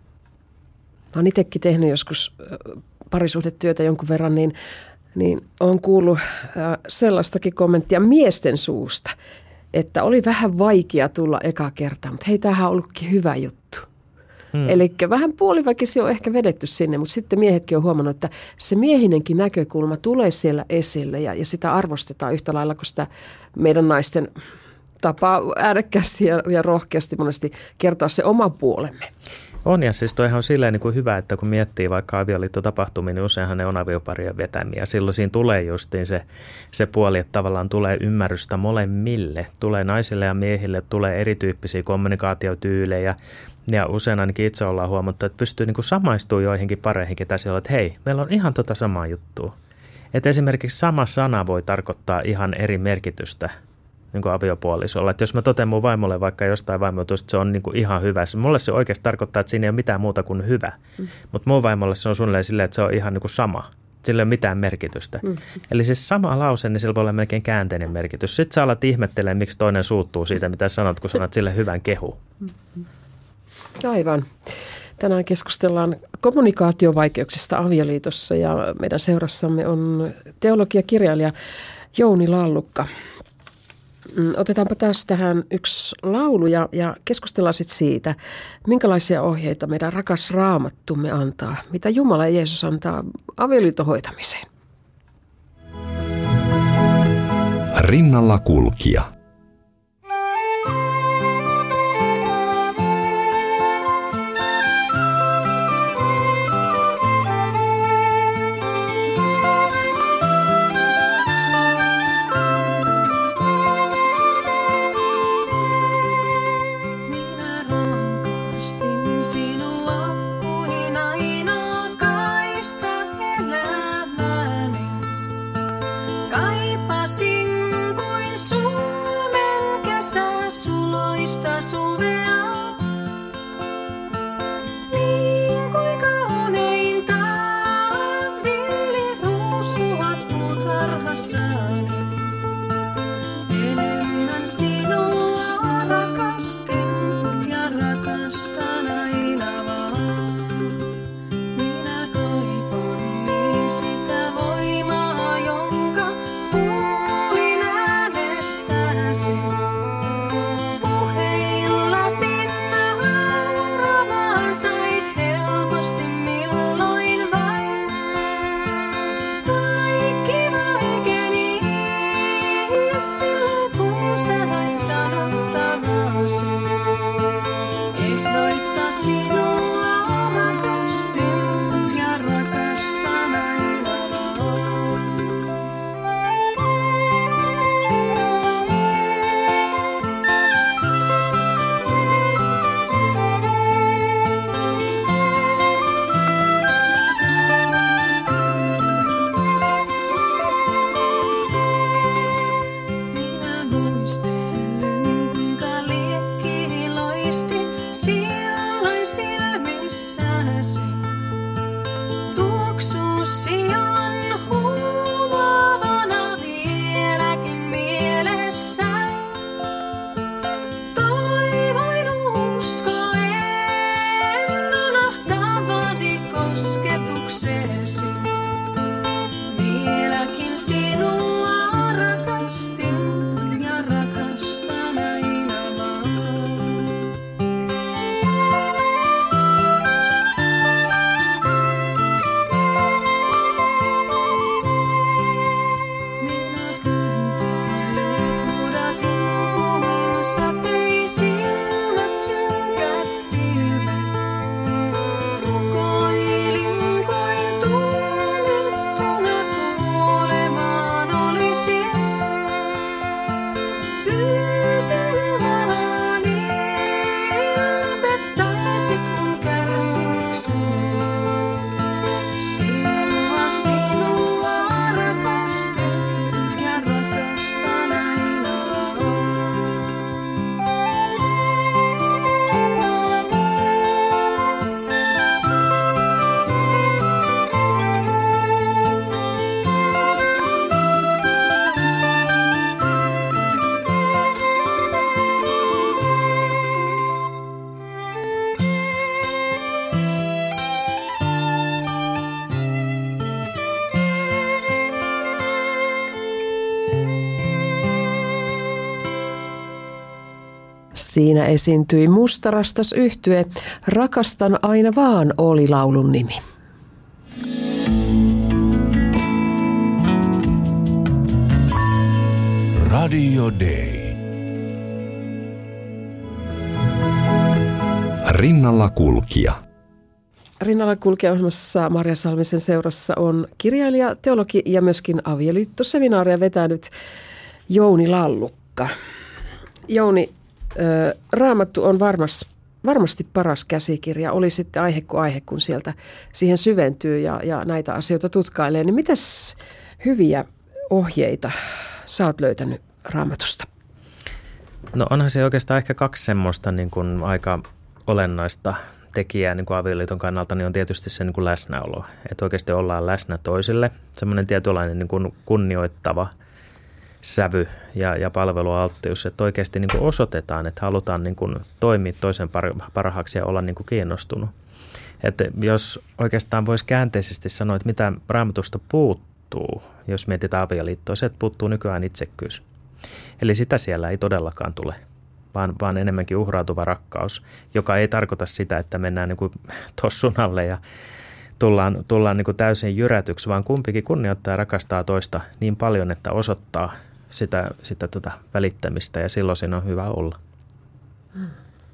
Mä oon itsekin tehnyt joskus parisuhdetyötä jonkun verran, niin, niin olen kuullut sellaistakin kommenttia miesten suusta, että oli vähän vaikea tulla eka kertaa, mutta hei, tämähän on ollutkin hyvä juttu. Hmm. Eli vähän puoliväkisin on ehkä vedetty sinne, mutta sitten miehetkin on huomannut, että se miehinenkin näkökulma tulee siellä esille ja, ja sitä arvostetaan yhtä lailla kuin sitä meidän naisten tapaa äänekkäästi ja, ja rohkeasti monesti kertoa se oma puolemme. On, ja siis toihan on silleen niin kuin hyvä, että kun miettii vaikka avioliittotapahtumia, niin useinhan ne on avioparien vetämiä. Silloin siinä tulee justiin se, se puoli, että tavallaan tulee ymmärrystä molemmille. Tulee naisille ja miehille, tulee erityyppisiä kommunikaatiotyylejä. Ja usein ainakin itse ollaan huomattu, että pystyy niin kuin samaistumaan joihinkin pareihin, ketä siellä, että hei, meillä on ihan tota samaa juttua. Että esimerkiksi sama sana voi tarkoittaa ihan eri merkitystä niin kuin aviopuolisolla. Että jos mä totean mun vaimolle vaikka jostain vaimotusta, se on niin kuin ihan hyvä. Mulle se oikeasti tarkoittaa, että siinä ei ole mitään muuta kuin hyvä. Mm. Mutta mun vaimolle se on suunnilleen silleen, että se on ihan niin kuin sama. Sillä ei ole mitään merkitystä. Mm. Eli siis sama lause, niin sillä voi olla melkein käänteinen merkitys. Sitten sä alat ihmettelemään, miksi toinen suuttuu siitä, mitä sanot, kun sanot sille hyvän kehu. Mm. Aivan. Tänään keskustellaan kommunikaatiovaikeuksista avioliitossa ja meidän seurassamme on teologiakirjailija Jouni Lallukka. Otetaanpa taas tähän yksi laulu ja, ja keskustellaan sitten siitä, minkälaisia ohjeita meidän rakas Raamattumme antaa, mitä Jumala ja Jeesus antaa avioliiton hoitamiseen. Rinnalla kulkija. Siinä esiintyi mustarastas yhtye Rakastan aina vaan oli laulun nimi. Radio Day. Rinnalla kulkija. Rinnalla kulkija-ohjelmassa Marja Salmisen seurassa on kirjailija, teologi ja myöskin avioliittoseminaaria vetänyt Jouni Lallukka. Jouni, äh, Raamattu on varmas, varmasti paras käsikirja, oli sitten aihe kuin aihe, kun sieltä siihen syventyy ja, ja näitä asioita tutkailee. Niin mitäs hyviä ohjeita sä oot löytänyt Raamatusta? No onhan se oikeastaan ehkä kaksi semmoista niin kuin aika olennaista tekijää niin kuin avioliiton kannalta, niin on tietysti se niin kuin läsnäolo. Että oikeasti ollaan läsnä toisille. Semmoinen tietynlainen niin kuin kunnioittava sävy ja, ja palvelualttius, että oikeasti niin kuin osoitetaan, että halutaan niin kuin toimia toisen parhaaksi ja olla niin kuin kiinnostunut. Että jos oikeastaan voisi käänteisesti sanoa, että mitä Raamatusta puuttuu, jos mietitään avioliittoa, se, että puuttuu nykyään itsekkyys. Eli sitä siellä ei todellakaan tule, vaan, vaan enemmänkin uhrautuva rakkaus, joka ei tarkoita sitä, että mennään niin kuin tossun alle ja tullaan, tullaan niin kuin täysin jyrätyksi, vaan kumpikin kunnioittaa ja rakastaa toista niin paljon, että osoittaa sitä, sitä tota välittämistä ja silloin siinä on hyvä olla. Hmm.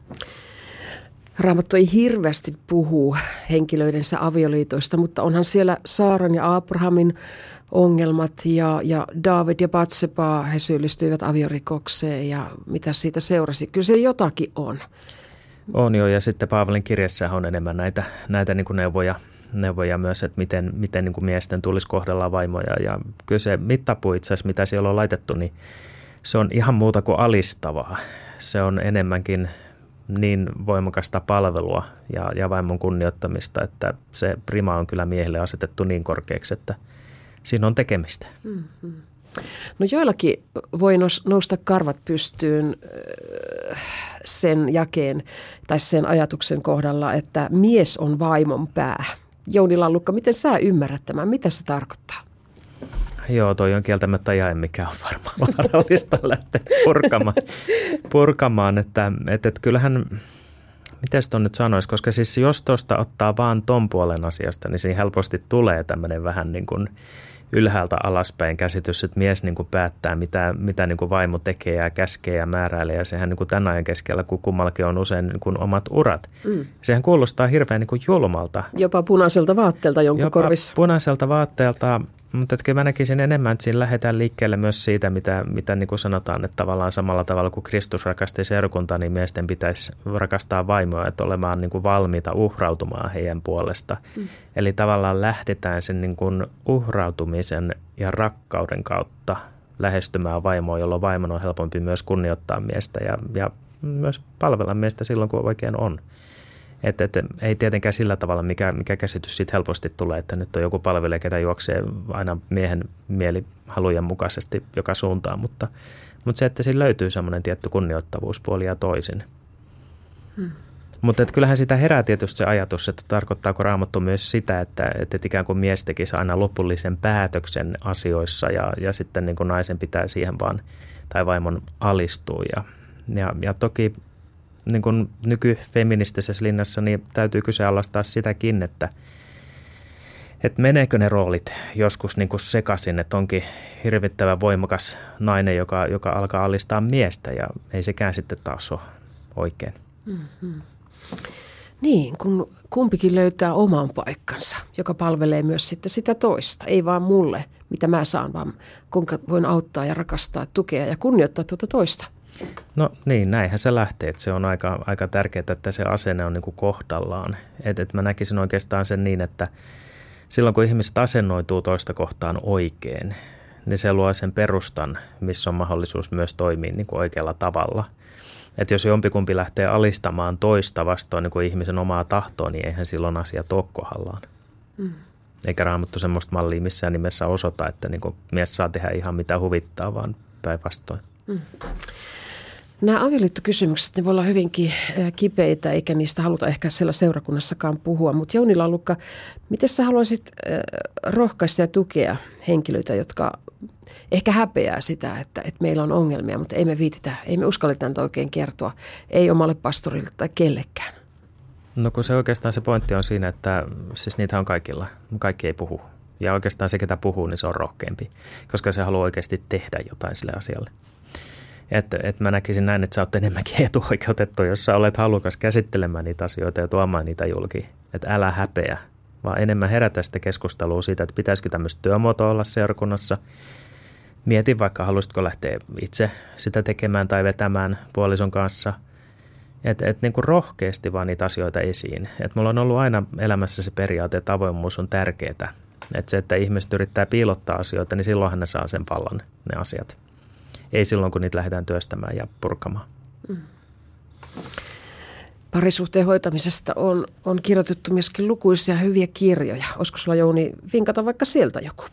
Raamattu ei hirveästi puhu henkilöidensä avioliitoista, mutta onhan siellä Saaran ja Abrahamin ongelmat ja, ja Daavid ja Batseba, he syyllistyivät aviorikokseen ja mitä siitä seurasi. Kyllä se jotakin on. On jo, ja sitten Paavalin kirjassa on enemmän näitä, näitä niin kuin neuvoja, neuvoja myös, että miten, miten niin kuin miesten tulisi kohdella vaimoja. Ja kyllä se mittapu itse asiassa, mitä siellä on laitettu, niin se on ihan muuta kuin alistavaa. Se on enemmänkin niin voimakasta palvelua ja, ja vaimon kunnioittamista, että se prima on kyllä miehille asetettu niin korkeaksi, että siinä on tekemistä. Mm-hmm. No joillakin voi nousta karvat pystyyn sen jakeen tai sen ajatuksen kohdalla, että mies on vaimon pää. Jouni Lallukka, miten sä ymmärrät tämän? Mitä se tarkoittaa? Joo, toi on kieltämättä jae, mikä on varmaan vaarallista lähteä purkamaan, purkamaan että, että, että kyllähän, miten tuon nyt sanoisi, koska siis jos tuosta ottaa vaan ton puolen asiasta, niin siinä helposti tulee tämmöinen vähän niin kuin ylhäältä alaspäin käsitys, että mies niin kuin päättää, mitä, mitä niin kuin vaimo tekee ja käskee ja määräilee. Ja sehän niin kuin tämän ajan keskellä, kun kummallakin on usein niin kuin omat urat. Mm. Sehän kuulostaa hirveän niin kuin julmalta. Jopa punaiselta vaatteelta jonkun Jopa korvissa. punaiselta vaatteelta, mutta että mä näkisin enemmän, että siinä lähdetään liikkeelle myös siitä, mitä, mitä niin kuin sanotaan, että tavallaan samalla tavalla kuin Kristus rakasti seurakuntaa, niin miesten pitäisi rakastaa vaimoa, että olemaan niin kuin valmiita uhrautumaan heidän puolesta. Mm. Eli tavallaan lähdetään sen niin kuin uhrautumisen ja rakkauden kautta lähestymään vaimoa, jolloin vaimon on helpompi myös kunnioittaa miestä ja, ja myös palvella miestä silloin, kun oikein on. Että et, ei tietenkään sillä tavalla, mikä, mikä käsitys siitä helposti tulee, että nyt on joku palvelija, ketä juoksee aina miehen mielihalujen mukaisesti joka suuntaan, mutta, mutta se, että siinä löytyy semmoinen tietty kunnioittavuuspuoli ja toisin. Hmm. Mutta kyllähän sitä herää tietysti se ajatus, että tarkoittaako Raamattu myös sitä, että, että ikään kuin mies tekisi aina lopullisen päätöksen asioissa ja, ja sitten niin kuin naisen pitää siihen vaan tai vaimon alistua. Ja, ja, ja toki niin kuin nykyfeministisessä linnassa niin täytyy kyseenalaistaa sitäkin, että, että meneekö ne roolit joskus niin kuin sekaisin, että onkin hirvittävän voimakas nainen, joka, joka alkaa alistaa miestä ja ei sekään sitten taas ole oikein. Mm-hmm. Niin, kun kumpikin löytää oman paikkansa, joka palvelee myös sitten sitä toista. Ei vaan mulle, mitä mä saan, vaan kuinka voin auttaa ja rakastaa, tukea ja kunnioittaa tuota toista. No niin, näinhän se lähtee, että se on aika, aika tärkeää, että se asenne on niin kuin kohdallaan. Että et mä näkisin oikeastaan sen niin, että silloin kun ihmiset asennoituu toista kohtaan oikein, niin se luo sen perustan, missä on mahdollisuus myös toimia niin kuin oikealla tavalla. Että jos jompikumpi lähtee alistamaan toista vastoin niin kuin ihmisen omaa tahtoa, niin eihän silloin asiat ole kohdallaan. Mm. Eikä Raamattu semmoista mallia missään nimessä osoita, että niin kuin mies saa tehdä ihan mitä huvittaa, vaan päinvastoin. Mm. Nämä avioliittokysymykset, ne voi olla hyvinkin kipeitä, eikä niistä haluta ehkä siellä seurakunnassakaan puhua. Mutta Jouni Lallukka, miten sä haluaisit rohkaista ja tukea henkilöitä, jotka ehkä häpeää sitä, että, että meillä on ongelmia, mutta ei me viititä, ei me uskalleta niitä oikein kertoa, ei omalle pastorille tai kellekään? No kun se oikeastaan se pointti on siinä, että siis niitä on kaikilla, kaikki ei puhu. Ja oikeastaan se, ketä puhuu, niin se on rohkeampi, koska se haluaa oikeasti tehdä jotain sille asialle. Että et mä näkisin näin, että sä oot enemmänkin etuoikeutettu, jos sä olet halukas käsittelemään niitä asioita ja tuomaan niitä julki. Että älä häpeä, vaan enemmän herätä sitä keskustelua siitä, että pitäisikö tämmöistä työmuotoa olla seurakunnassa. Mieti vaikka, haluaisitko lähteä itse sitä tekemään tai vetämään puolison kanssa. Että et niin kuin rohkeasti vaan niitä asioita esiin. Että mulla on ollut aina elämässä se periaate, että avoimuus on tärkeää. Että se, että ihmiset yrittää piilottaa asioita, niin silloinhan ne saa sen vallan, ne asiat. Ei silloin, kun niitä lähdetään työstämään ja purkamaan. Mm. Parisuhteen hoitamisesta on, on kirjoitettu myöskin lukuisia hyviä kirjoja. Olisiko sulla, Jouni, vinkata vaikka sieltä joku?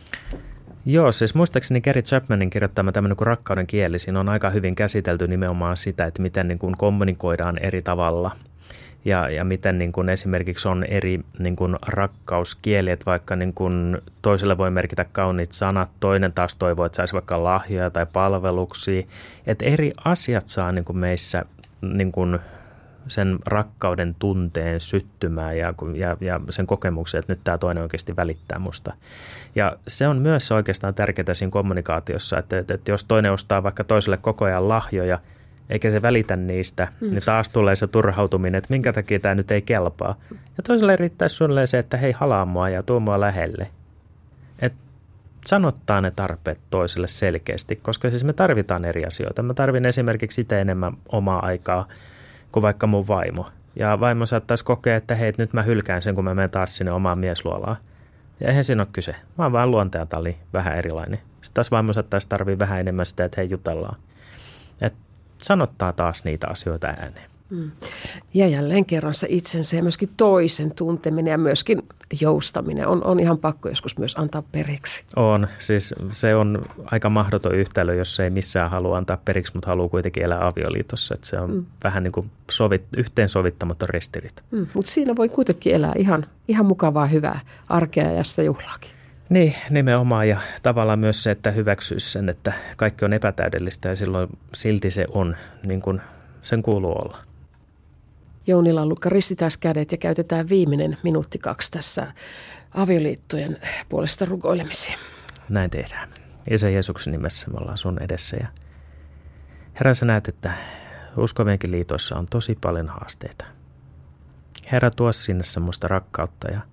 Joo, siis muistaakseni Gary Chapmanin kirjoittama tämmöinen kuin rakkauden kieli. Siinä on aika hyvin käsitelty nimenomaan sitä, että miten niin kuin kommunikoidaan eri tavalla. Ja, ja miten niin kuin esimerkiksi on eri niin kuin rakkauskieli, että vaikka niin kuin toiselle voi merkitä kauniit sanat, toinen taas toivoo, että saisi vaikka lahjoja tai palveluksia. Että eri asiat saa niin kuin meissä niin kuin sen rakkauden tunteen syttymään ja, ja, ja sen kokemuksen, että nyt tämä toinen oikeasti välittää musta. Ja se on myös oikeastaan tärkeää siinä kommunikaatiossa, että, että, että jos toinen ostaa vaikka toiselle koko ajan lahjoja, eikä se välitä niistä, mm. niin taas tulee se turhautuminen, että minkä takia tämä nyt ei kelpaa. Ja toiselle riittäisi suunnilleen se, että hei, halaa mua ja tuo mua lähelle. Että sanottaa ne tarpeet toiselle selkeästi, koska siis me tarvitaan eri asioita. Mä tarvin esimerkiksi itse enemmän omaa aikaa kuin vaikka mun vaimo. Ja vaimo saattaisi kokea, että hei, nyt mä hylkään sen, kun mä menen taas sinne omaan miesluolaan. Ja eihän siinä ole kyse. Mä oon vaan luonteeltani vähän erilainen. Sitten taas vaimo saattaisi tarvii vähän enemmän sitä, että hei, jutellaan. Että sanottaa taas niitä asioita ääneen. Mm. Ja jälleen kerran se itsensä ja myöskin toisen tunteminen ja myöskin joustaminen on, on ihan pakko joskus myös antaa periksi. On. Siis se on aika mahdoton yhtälö, jos ei missään halua antaa periksi, mutta haluaa kuitenkin elää avioliitossa. Että se on mm. vähän niin kuin sovit, yhteensovittamaton ristiriita. Mm. Mutta siinä voi kuitenkin elää ihan, ihan mukavaa, hyvää arkea ja sitä juhlaakin. Niin, nimenomaan, ja tavallaan myös se, että hyväksyisi sen, että kaikki on epätäydellistä ja silloin silti se on, niin kuin sen kuuluu olla. Jouni Lallukka, ristitään kädet ja käytetään viimeinen minuutti kaksi tässä avioliittojen puolesta rukoilemisiin. Näin tehdään. Isä Jeesuksen nimessä me ollaan sun edessä. Ja Herra, sä näet, että uskovienkin liitoissa on tosi paljon haasteita. Herra, tuo sinne semmoista rakkautta ja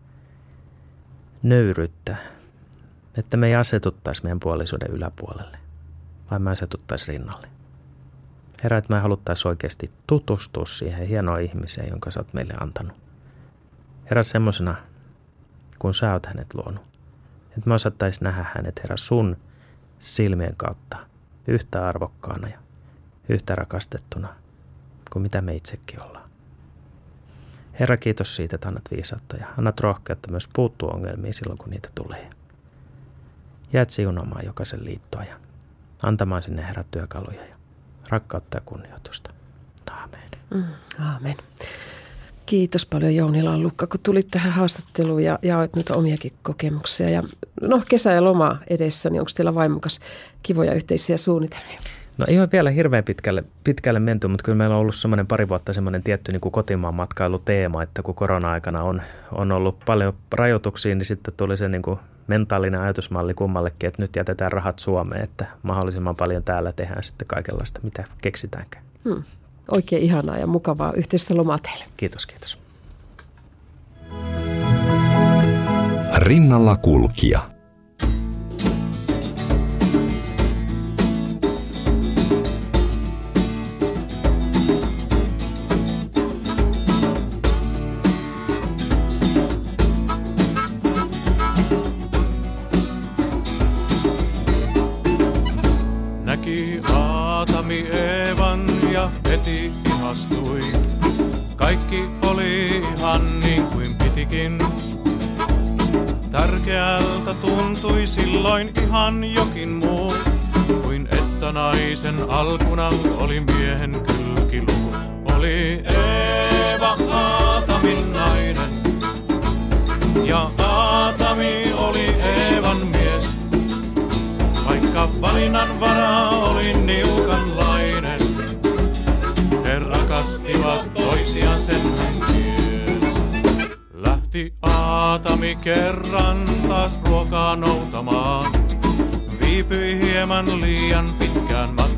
nöyryyttä, että me ei asetuttaisi meidän puolisuuden yläpuolelle, vaan me asetuttaisi rinnalle. Herra, että me haluttaisiin oikeasti tutustua siihen hienoon ihmiseen, jonka sä oot meille antanut. Herra, semmoisena, kun sä oot hänet luonut. Että me osattaisiin nähdä hänet, Herra, sun silmien kautta yhtä arvokkaana ja yhtä rakastettuna kuin mitä me itsekin ollaan. Herra, kiitos siitä, että annat viisautta ja annat rohkeutta myös puuttua ongelmiin silloin, kun niitä tulee. Jäät siunomaan jokaisen liittoa ja antamaan sinne, Herra, työkaluja ja rakkautta ja kunnioitusta. Aamen. Mm, aamen. Kiitos paljon, Jouni Lallukka, kun tulit tähän haastatteluun ja jaoit nyt omiakin kokemuksia. Ja no, kesä ja loma edessä, niin onko teillä vaimokas kivoja yhteisiä suunnitelmia? No ei ole vielä hirveän pitkälle, pitkälle menty, mutta kyllä meillä on ollut semmoinen pari vuotta semmoinen tietty niin kuin kotimaan matkailuteema, että kun korona-aikana on, on ollut paljon rajoituksia, niin sitten tuli se niin kuin mentaalinen ajatusmalli kummallekin, että nyt jätetään rahat Suomeen, että mahdollisimman paljon täällä tehdään sitten kaikenlaista, mitä keksitäänkään. Hmm. Oikein ihanaa ja mukavaa yhteistä lomaa teille. Kiitos, kiitos. Rinnalla kulkija. Näki Aatami Eevan ja heti ihastui. Kaikki oli ihan niin kuin pitikin. Tärkeältä tuntui silloin ihan jokin muu, kuin että naisen alkuna oli miehen kylkiluu. Oli Eeva Aatamin nainen ja Aatami oli Eevan mies. Vaikka valinnan vara oli niukanlainen, he rakastivat toisiaan, sen hän ties. Lähti Aatami kerran taas ruokaa noutamaan, viipyi hieman liian pitkään matkaan.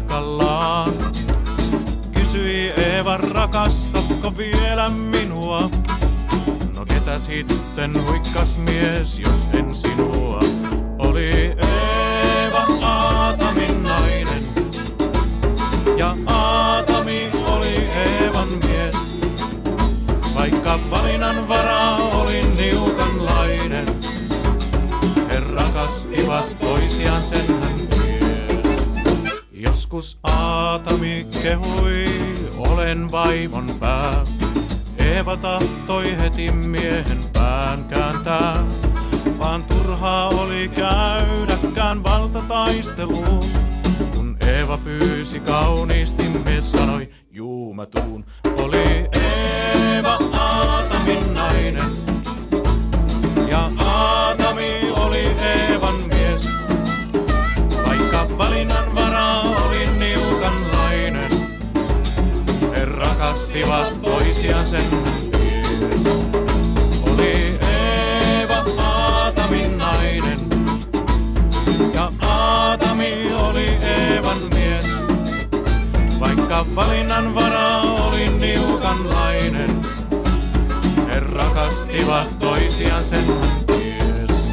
paikallaan. Kysyi Eeva, rakastatko vielä minua? No ketä sitten huikkas mies, jos en sinua? Oli Eeva Aatamin nainen, ja Aatami oli Eevan mies. Vaikka valinnan varaa oli niukanlainen, he rakastivat toisiaan, sen hän ties. Joskus Aatami kehui, olen vaimon pää. Eeva tahtoi heti miehen pään kääntää, vaan turhaa oli käydäkään valtataisteluun. Kun Eeva pyysi kauniisti, mies sanoi, juu mä tuun. Oli Eeva Aatamin nainen, ja Aatami oli Eevan mies. Vaikka valinnan varaa oli niukanlainen, he rakastivat toisiaan, sen ties. Oli Eeva Aatamin nainen, ja Aatami oli Eevan mies. Vaikka valinnan varaa oli niukanlainen, he rakastivat toisiaan, sen ties.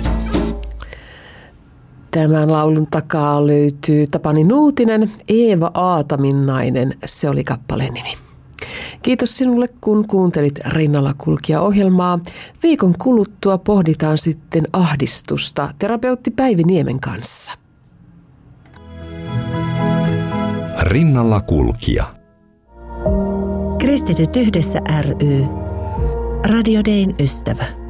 Tämän laulun takaa löytyy Tapani Nuutinen, Eeva Aatamin nainen, se oli kappaleen nimi. Kiitos sinulle, kun kuuntelit Rinnalla kulkija -ohjelmaa. Viikon kuluttua pohditaan sitten ahdistusta terapeutti Päivi Niemen kanssa. Rinnalla kulkija. Kristityt yhdessä ry. Radio Dayn ystävä.